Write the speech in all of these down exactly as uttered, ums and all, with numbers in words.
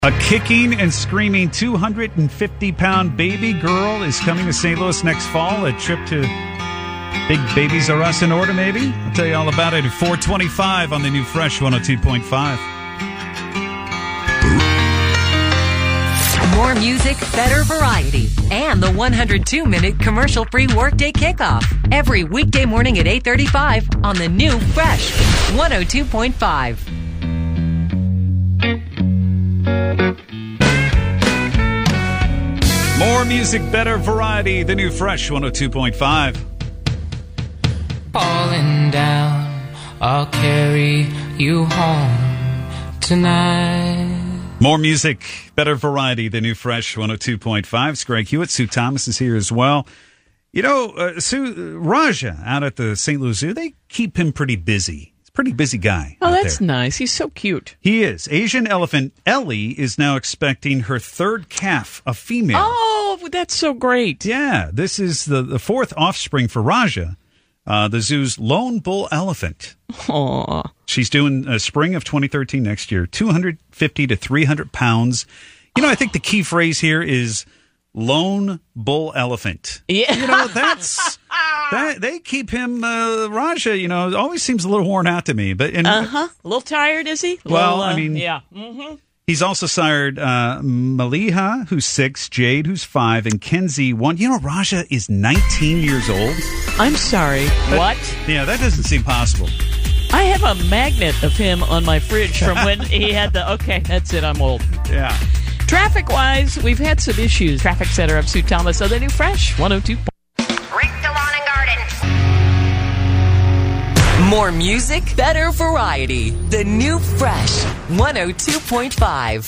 A kicking and screaming two hundred fifty pound baby girl is coming to Saint Louis next fall. A trip to Big Babies R Us in order, maybe? I'll tell you all about it at four twenty-five on the new Fresh one oh two point five. More music, better variety, and the one hundred two minute commercial-free Workday Kickoff. Every weekday morning at eight thirty-five on the new Fresh one oh two point five. More music, better variety, the new Fresh one oh two point five. Falling down, I'll carry you home tonight. More music, better variety, the new Fresh one oh two point five. It's Greg Hewitt. Sue Thomas is here as well. You know, uh, Sue, Raja out at the Saint Louis Zoo, they keep him pretty busy. He's a pretty busy guy. Oh, that's there. nice. He's so cute. He is. Asian elephant Ellie is now expecting her third calf, a female. Oh, that's so great. Yeah, this is the, the fourth offspring for Raja, uh, the zoo's lone bull elephant. Aww. She's doing uh, spring of twenty thirteen next year, two hundred fifty to three hundred pounds. You know, I think the key phrase here is lone bull elephant. Yeah. You know, that's, that, they keep him, uh, Raja, you know, always seems a little worn out to me. But and, Uh-huh. A little tired, is he? Well, little, uh, I mean, yeah. Mm-hmm. He's also sired uh, Maliha, who's six, Jade, who's five, and Kenzie, one. You know, Raja is nineteen years old. I'm sorry. That, what? Yeah, that doesn't seem possible. I have a magnet of him on my fridge from when he had the, okay, that's it, I'm old. Yeah. Traffic-wise, we've had some issues. Traffic Center, I'm Sue Thomas, on the new Fresh one oh two. Rick the Lawn and Garden. More music, better variety. The new Fresh one oh two point five.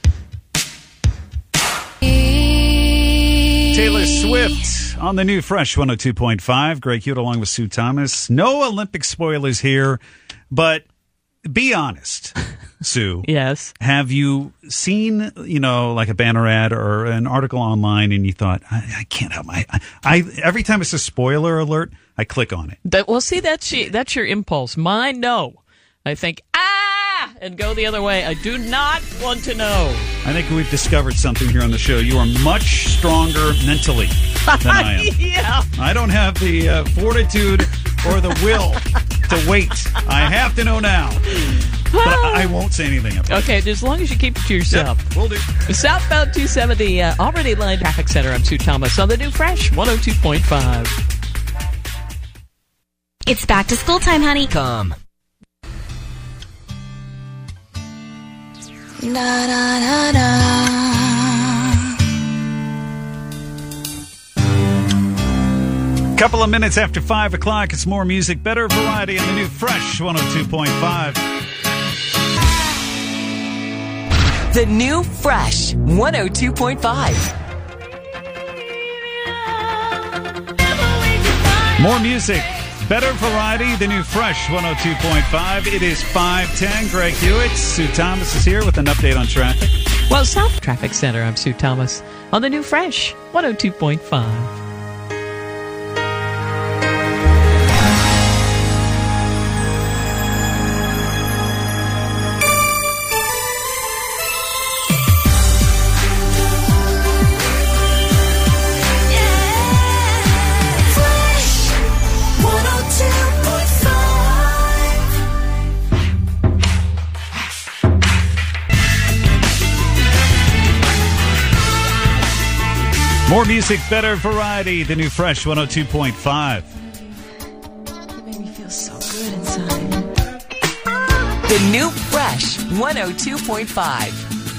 Taylor Swift on the new Fresh one oh two point five. Greg Hewitt along with Sue Thomas. No Olympic spoilers here, but be honest, Sue. Yes. Have you seen, you know, like a banner ad or an article online and you thought, I, I can't help my, I, I, every time it's a spoiler alert, I click on it. That, well, see, that's, that's your impulse. Mine, no. I think, ah, and go the other way. I do not want to know. I think we've discovered something here on the show. You are much stronger mentally than I am. Yeah. I don't have the uh, fortitude or the will to wait. I have to know now. But I, I won't say anything about it. Okay, as long as you keep it to yourself. Yep, will do. Southbound two seventy, uh, already lined Traffic Center. I'm Sue Thomas on the new Fresh one oh two point five. It's back to school time, honey. Come. Da, da, da, da. Couple of minutes after five o'clock, it's more music, better variety on the new Fresh one oh two point five. The new Fresh one oh two point five. More music, better variety, the new Fresh one oh two point five. It is five ten. Greg Hewitt, Sue Thomas is here with an update on traffic. Well, South Traffic Center, I'm Sue Thomas on the new Fresh one oh two point five. More music, better variety, the new Fresh one oh two point five. It made me feel so good inside. The new Fresh one oh two point five.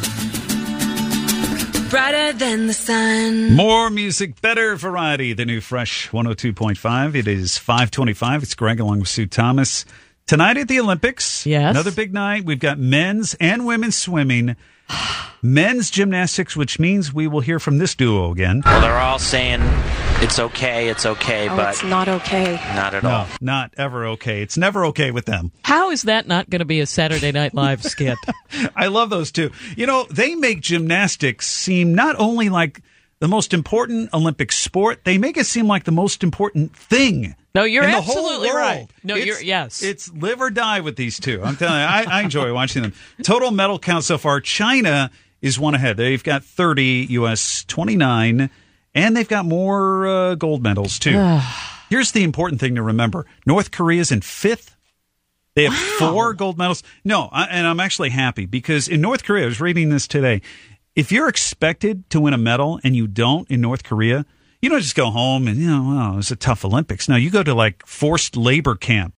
Brighter than the sun. More music, better variety, the new Fresh one oh two point five. It is five twenty-five. It's Greg along with Sue Thomas. Tonight at the Olympics, yes. Another big night. We've got men's and women's swimming. Men's gymnastics, which means we will hear from this duo again. Well, they're all saying it's okay, it's okay, Oh, but it's not okay. not at No, all. not ever okay. It's never okay with them. How is that not going to be a Saturday Night Live skit? I love those two. You know, they make gymnastics seem not only like the most important Olympic sport, they make it seem like the most important thing. No, you're in the absolutely whole world. right. No, It's- you're yes. It's live or die with these two. I'm telling you, I, I enjoy watching them. Total medal count so far: China is one ahead. They've got thirty, U S twenty-nine, and they've got more uh, gold medals, too. Here's the important thing to remember. North Korea's in fifth. They have wow. four gold medals. No, I, and I'm actually happy because in North Korea, I was reading this today, if you're expected to win a medal and you don't in North Korea, you don't just go home and, you know, well, it was a tough Olympics. No, you go to like forced labor camp